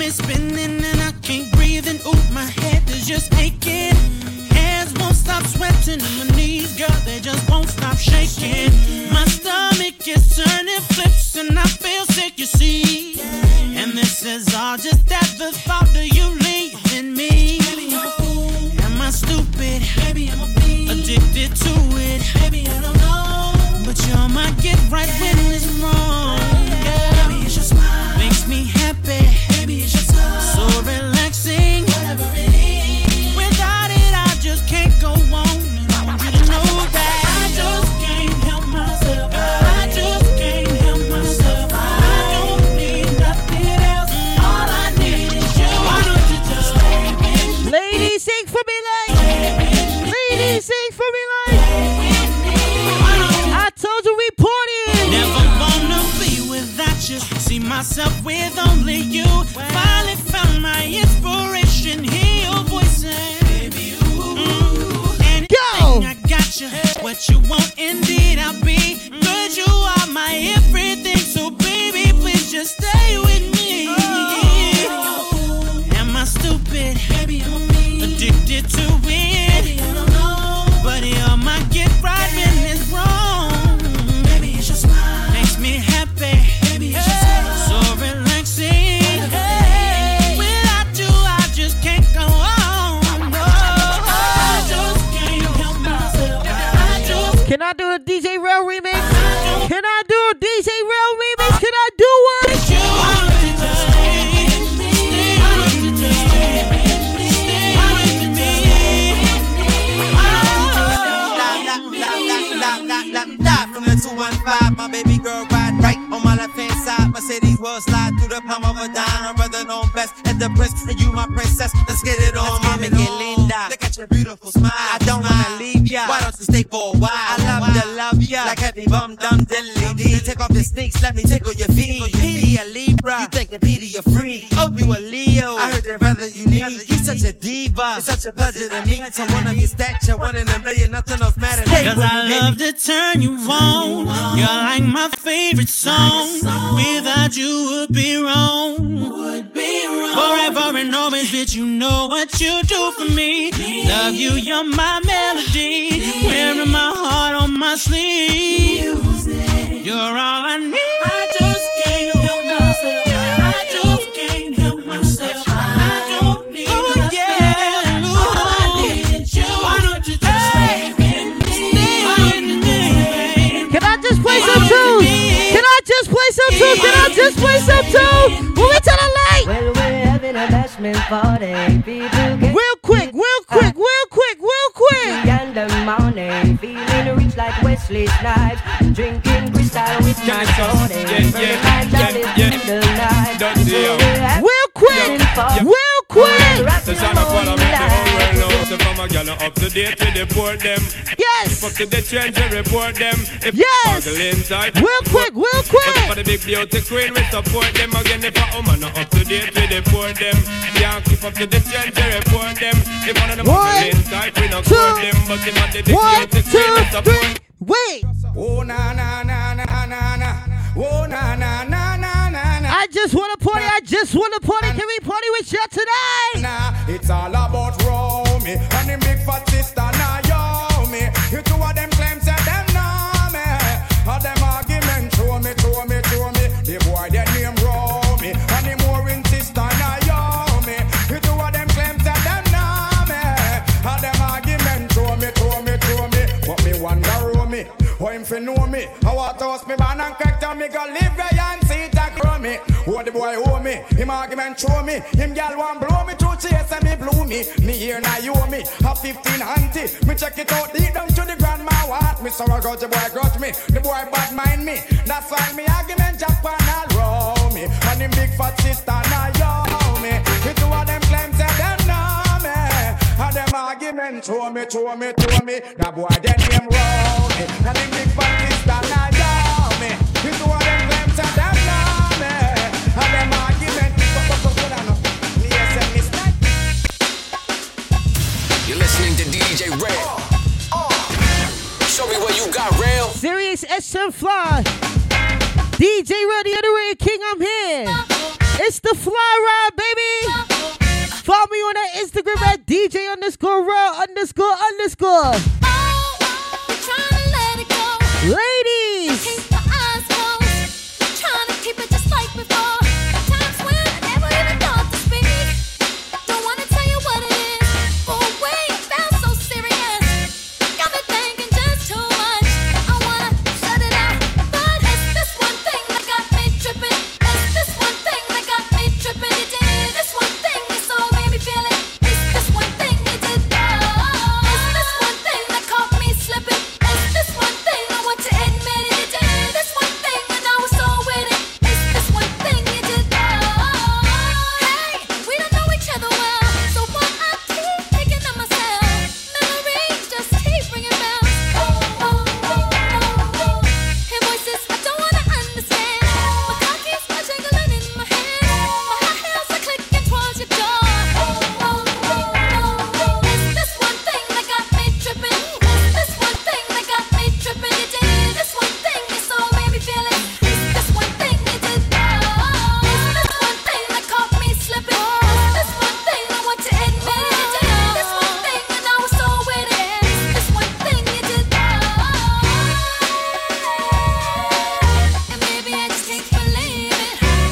is spinning and I can't breathe, and ooh, my head is just aching. Hands won't stop sweating and my knees, girl, they just won't stop shaking. My stomach is turning flips and I feel sick, you see. And this is all just at the thought of you leaving me. Am I stupid? Baby, I'm addicted to it. Baby, I don't know. But you're my get right when it's wrong. Baby, it's your smile makes me happy. Baby, it's your smile so relaxing. Whatever it is, without it I just can't go on. And I want you to know that I just can't help myself. I just can't help myself. I don't need nothing else. All I need is you. Why don't you just stay with me? Ladies, sing for me like. Ladies, sing for me like. I told you we partying. Never wanna be without you. See myself with only you. Finally found my inspiration. Hear your voices. Baby, anything I got you. What you want, indeed I'll be. Cause you are my everything. So baby, please just stay with me. Am I stupid? Baby, I'm addicted to it. Baby, I don't know. But you're my get right when it's wrong. Baby, it's your smile makes me happy. Baby, it's your smile so relaxing. Without you, I just can't go on. No, I just can't help myself. I just Can I do a DJ Rail remix? Can I do a DJ Rail remix? Can I do one? From the 215, my baby girl ride right on my left hand side. Mercedes will slide through the palm of a dime. I'm brother known best at the prince, and you my princess. Let's get it on, mama, get linda. Look at your beautiful smile. I don't wanna leave ya. Why don't you stay for a while? I love ya. Like heavy bum dum diddly. Take off the sneaks, let me tickle your feet. Petey a Libra, you think that Petey a freak? Oh, you a Leo. I heard that brother you need. You're such a diva. It's such a pleasure to meet someone of your stature. One in a million, nothing else matters. Cause I love to turn you on. You're like my favorite song. Without you would be wrong. Forever and always, bitch, you know what you do for me. Love you, you're my melody. Wearing my heart on my sleeve. You're all I need. I just can't help myself. I just can't help myself. I don't need nothing else. All I need is you. Why don't you just stay with me? Can I just play some tunes? Can I just play some tunes? Can I just play some tunes? Move it to the light. Well, we're having a bashment party. People get real quick, real quick, real quick, real quick. In the morning, feeling rich like Wesley Snipes, drinking crystal with my shorty. Real quick, real quick. The sound of what I make the whole world know. So from a gal up to date to deport them. Yes. Fuck to the change and report them. If yes. Inside, real quick, real quick. For the big beauty queen, we support them again. If a woman not up to date, we deport them. Yeah, keep up to the change and report them. If one of them inside, we not court them. But if not the big beauty queen, we support. Wait. Oh na na na na na na. Oh na na na na na. I just wanna party. I just wanna party. Can we party with you today? Nah, it's all about Romy and the big fat sister Naomi. You two of them claims that them know me. All them arguments show me. The boy that name Romy and the mooring sister Naomi. You two of them claims that them know me. All them arguments show me. But me wonder Romy, how him fi know me? I want to host me ban and crack down me go live where and see it and grow me. Oh the boy owe me, him argument show me. Him gal want blow me through chase and me blew me. Me here now you owe me, a 15 auntie. Me check it out deep down to the grandma what. Me so I got the boy grudge me, the boy bad mind me. That's why me argument Japan all row me. And him big fat sister now you me. The two of them claims that them know me. And them argument show me. That boy that name row me. And him big fat sister now you me. The two of them claims that them know me. And them argument You're listening to DJ Red. Show me what you got, Rail. Sirius SM Fly. DJ Red, the underrated king, I'm here. It's the fly ride, baby. Follow me on that Instagram at DJ_Raw__. Ladies. Keep my eyes closed. Trying to keep it just like before. Times when I never even thought to speak. Don't wanna tell you what it is. For a way it felt so serious. Got me thinking just too much. I wanna shut it out. But it's this one thing that got me tripping. It's this one thing that got me tripping. You did this one thing that so made me feel it. It's this one thing you did. It's this one thing that caught me slipping. It's this one thing I want to admit it. You did this one thing and I was so with it. It's this one thing you did. Hey, we don't know each other well, so why I keep thinking of myself. Memories just keep ringing bells. Hear voices I don't wanna understand. My car keeps on jingling in my head. My high heels are clicking towards your door. It's this one thing that got me tripping. It's this one thing that got me tripping. You did this one thing you so made me feel it. It's this one thing you did. It's this one thing that caught me slipping. It's this one thing I want to admit it. You did this one thing and I was so with it. It's this one thing you did. And maybe I just can't believe it.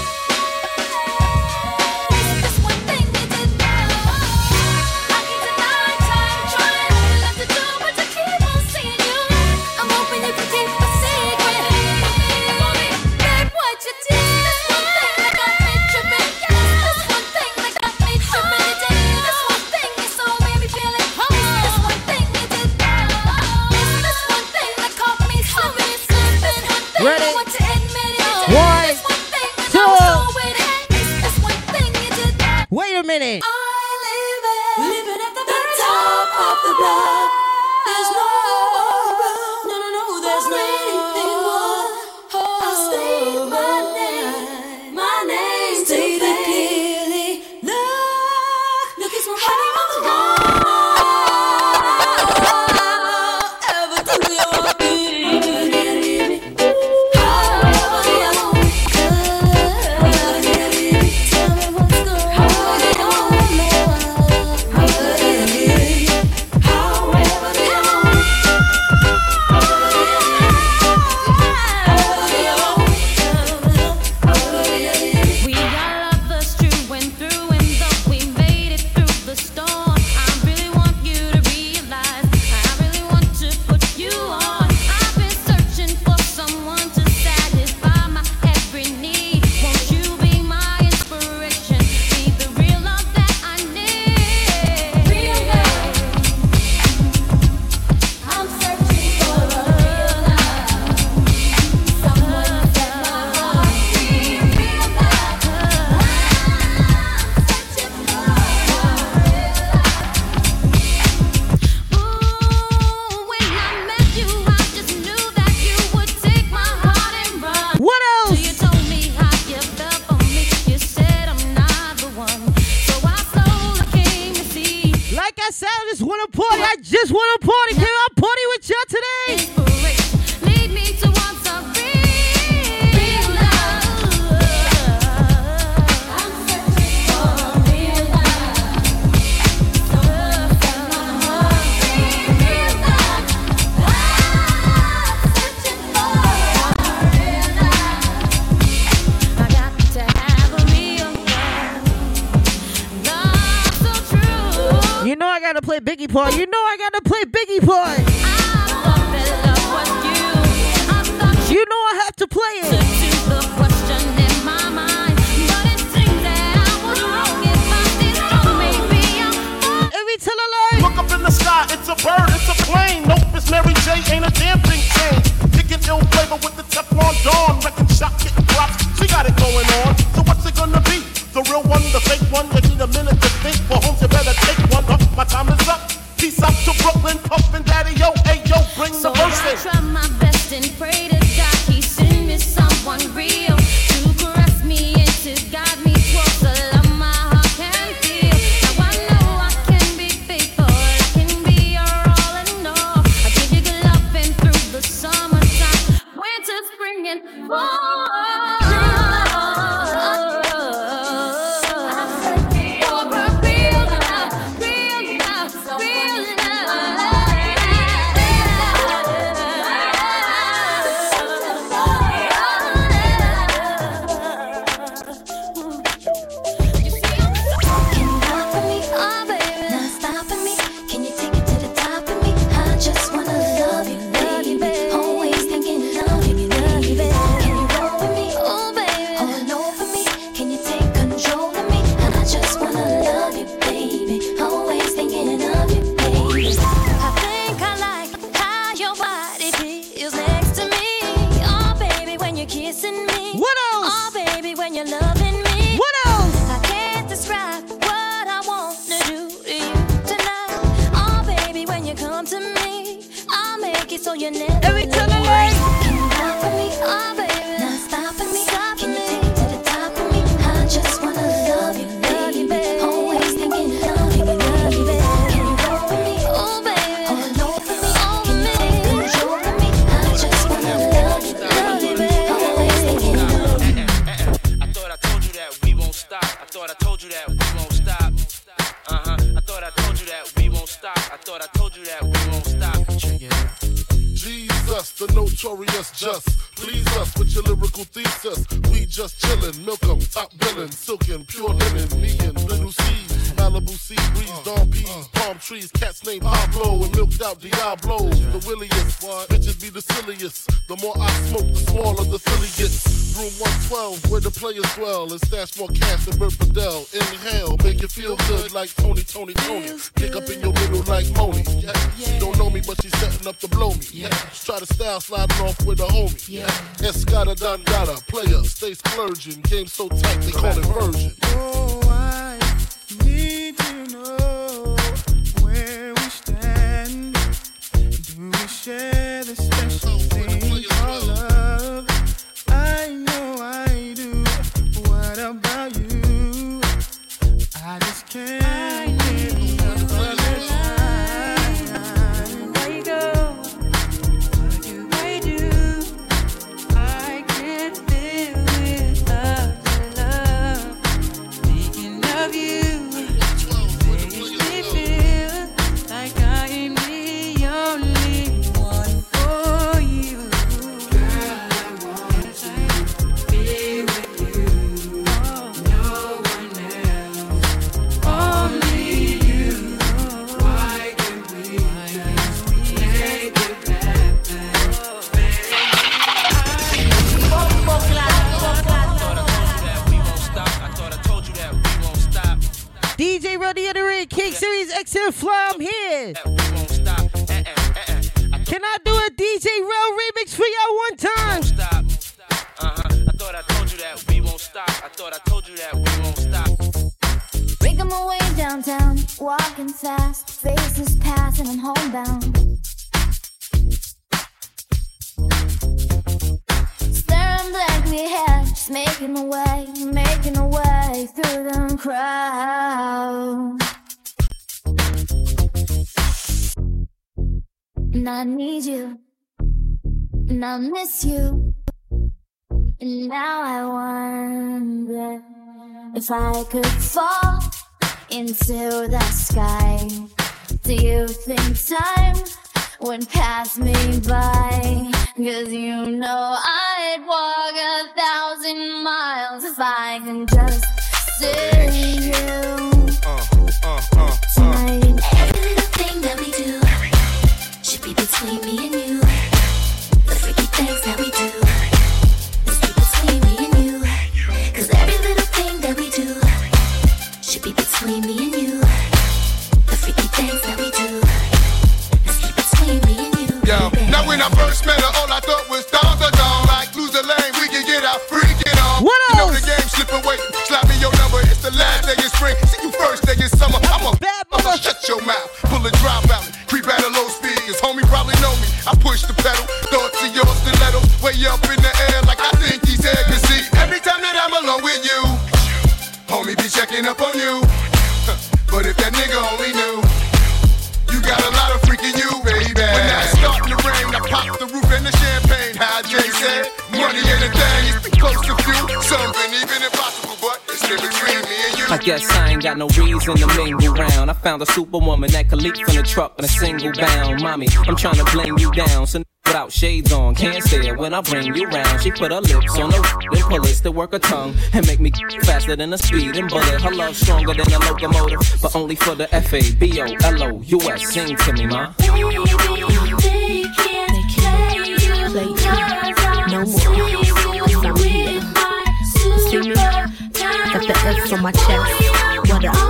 It's this one thing you did. I keep the night time trying not to do, but I keep on seeing you. I'm hoping you can keep a secret. Babe, what you did? This one thing that got me tripping. This one thing that got me tripping. You did this one thing you so made me feel it. This one thing you did. This one thing that caught me slipping. This one thing Ready? I want to admit it. One, This one thing and two. I was so with it. This one thing you did. Wait a minute. Living at the very top of the block. There's no around. No, there's no anything more. I'll state my name. State it clearly. Look, it's my honey on the wall. Ever do your thing. Tell me what's going on. We all love us true and through, and though we made it through the storm, I really want you to realize, I really want to put you on. I've been searching for someone to satisfy my every need. Won't you be my inspiration? Be the real love that I need. Real love. I'm searching for a real love. Someone to set my heart free. Real love. When I met you, I just knew that you would take my heart and run. What else? Till you told me how you felt for me. You said I'm not the one. So I slowly came to see. Like I said, I just want to party. I just want to party. Can I party with y'all today? Inspiration, lead me towards a real love. I'm searching for a real love. Someone to set my heart free. Real love. I'm searching for a real love. I got to have a real love so true. You know I gotta play Biggie part. You know I gotta play Biggie part. You know I have to play it. Every time I lie. Look up in the sky, it's a bird, it's a plane. Nope, it's Mary J, ain't a damn thing changed. Kicking ill flavor with the Teflon Dawn. Wrecking shot, getting props, she got it going on. So what's it gonna be? The real one, the fake one? You need a minute to think. For homes, you better take one. My time is up. Peace out to Brooklyn, Puff and Daddy, yo, hey, yo, bring the verse in. So I try my best and pray to God he send me someone real to caress me and to guide me towards the love my heart can feel. Now I know I can be faithful, I can be your all in all. I give you good loving through the summertime, winter, spring, and fall. you never Every time I like. Can you pop for me? Oh, baby. Not stopping me. Can you take it to the top of me? I just wanna love you, baby. Always thinking love you, baby. Can you roll with me? Oh, baby. All over me. Can you take control of me? I just wanna love you, baby. Always thinking love you. I thought I told you that we won't stop. I thought I told you that we won't stop. I thought I told you that we won't stop. I thought I told you that we won't stop. Jesus, the notorious just. Please us with your lyrical thesis. We just chillin', milk 'em, top billin', silkin', pure linen, me and little C's, Malibu sea breeze, dawn peas, palm trees, cats named Pablo and milked out Diablo. The williest, bitches be the silliest. The more I smoke, the smaller the Philly gets. Room 112, where the players dwell, and stash more cash than Bert Fidel. Inhale, make you feel good like Tony. Pick up in your middle like Moni. She don't know me, but she's setting up to blow me. Try to style sliding off with a homie. Escada Dandada, player, stay splurging. Game so tight, they call it version. Oh, I need to know where we stand. Do we share the special thing called love? I know I do. What about you? I just can't get enough of your time. Where you go? What do I do? I can't live without your love. Thinking of you makes me feel like I am the only one for you. Girl, I wanna be with you. No one else, only you. Why can't we just make it happen? DJ Roddy in the ring, King Series XL Fly, I'm here. Can I do a DJ Rel remix for y'all one time? I thought I told you that we won't stop. I thought I told you that we won't stop. Breaking my way downtown, walking fast, faces pass and I'm homebound. Staring blankly ahead, just making my way through the crowd. And I need you, and I miss you, and now I wonder if I could fall into the sky. Do you think time would pass me by? 'Cause you know I'd walk 1,000 miles if I can just see you tonight. Every little thing that we do should be between me and you. The freaky things that we do must be between me and you. 'Cause every little thing that we do should be between me and you. The freaky things that we do must be between me and you. Yo, now when I first met her, all I thought was down the dawn. Like lose the lane, we can get out freaking on. What you know the game slip away. Slap me your number, it's the last day of spring. See you first day of summer. I'm a bad mother. Shut your mouth, pull a drop out, creep at a low speed. 'Cause homie probably know me. I push the pedal, thoughts of your stiletto, way up in the air like I think he's there. 'Cause see, every time that I'm alone with you, homie be checking up on you. But if that nigga only knew, you got a lot of freaking you, baby. When I start to rain, I pop the roof and the champagne. How Jay said, money ain't a thing, it's close to few. Something even impossible, but it's still between me and you. I guess I ain't got no reason to mingle round. I found a superwoman that could leap from the truck in a single bound. Mommy, I'm trying to blame you down. So without shades on, can't stare when I bring you round. She put her lips on the then pull it to work her tongue and make me faster than a speeding bullet. Her love stronger than a locomotive, but only for the FABOLOUS. Sing to me, ma. They can't play you no more. I'm here. See me? Got the F on my chest. What up?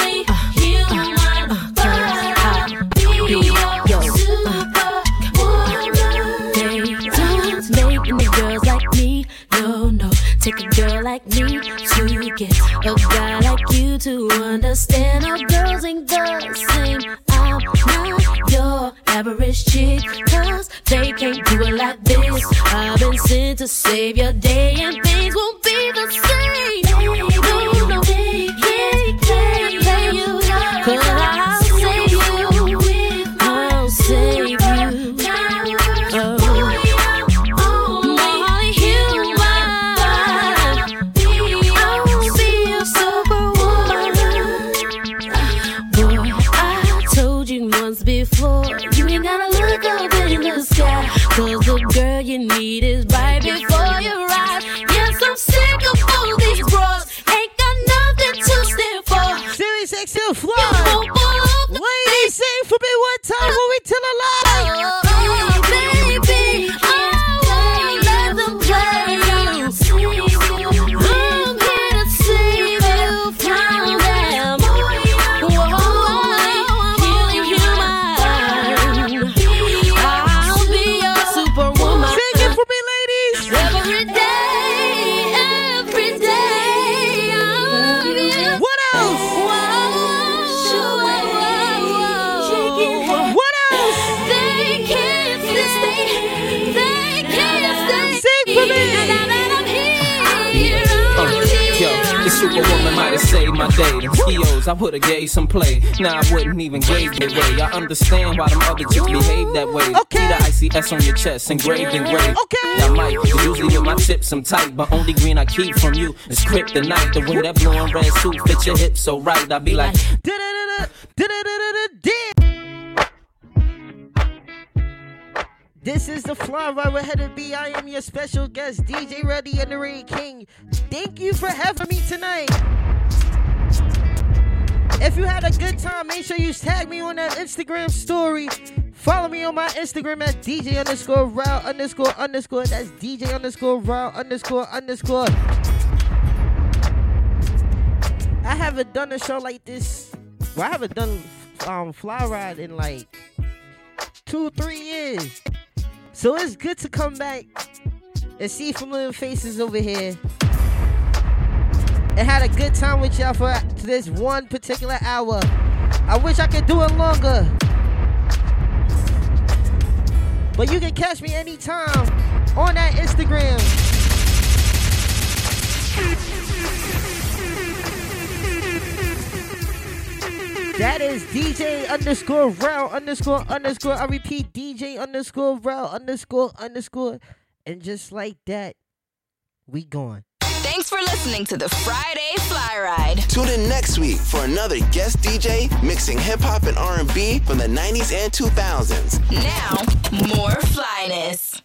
Making the girls like me, no. Take a girl like me to get a guy like you to understand. Our girls ain't the same. I'm not your average average chick, cause they can't do it like this. I've been sent to save your day and things won't be the same. No, they can't play you, cause I'll save you. I'll save you. Before you ain't gotta look up in the sky, cause the girl you need is right before you rise. Yes, I'm sick of all these bros, ain't got nothing to stand for. Series XL Fly. Ladies, sing for me one time when we tell a lie. Baby, I won't let them play you. I'm here to save you from them. Superwoman might have saved my day. Them skills, I would've gave some play. Now I wouldn't even gave it away. I understand why them other chicks behave that way. Okay. See the icy S on your chest, engraved in gray. Okay. I might usually with my tips I'm tight, but only green I keep from you is kryptonite. The way that blue and red suit fits your hips so right, I be like. This is the Fly Ride with Headed B. I am your special guest, DJ Ready and the Rain King. Thank you for having me tonight. If you had a good time, make sure you tag me on that Instagram story. Follow me on my Instagram at DJ_Rao__. That's DJ_Rao__. I haven't done a show like this. Well, I haven't done Fly Ride in like 2-3 years. So it's good to come back and see familiar faces over here. And had a good time with y'all for this one particular hour. I wish I could do it longer. But you can catch me anytime on that Instagram. That is DJ_Rao__. I repeat, DJ_Rao__. And just like that, we gone. Thanks for listening to the Friday Fly Ride. Tune in next week for another guest DJ mixing hip-hop and R&B from the 90s and 2000s. Now, more flyness.